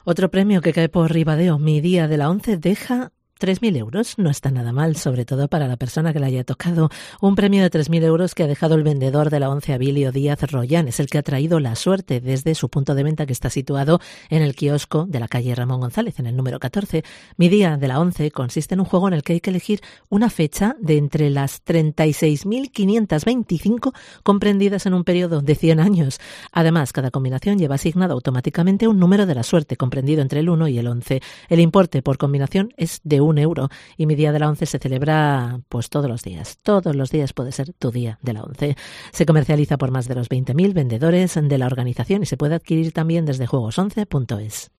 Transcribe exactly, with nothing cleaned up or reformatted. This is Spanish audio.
Otro premio que cae por Ribadeo, Mi Día de la Once, deja tres mil euros. No está nada mal, sobre todo para la persona que le haya tocado. Un premio de tres mil euros que ha dejado el vendedor de la Once, Abilio Díaz Royán. Es el que ha traído la suerte desde su punto de venta, que está situado en el kiosco de la calle Ramón González, en el número catorce. Mi Día de la Once consiste en un juego en el que hay que elegir una fecha de entre las treinta y seis mil quinientas veinticinco comprendidas en un periodo de cien años. Además, cada combinación lleva asignado automáticamente un número de la suerte, comprendido entre el uno y el once. El importe por combinación es de un euro y Mi Día de la Once se celebra pues todos los días. Todos los días puede ser tu Día de la Once. Se comercializa por más de los veinte mil vendedores de la organización y se puede adquirir también desde juegos once punto es.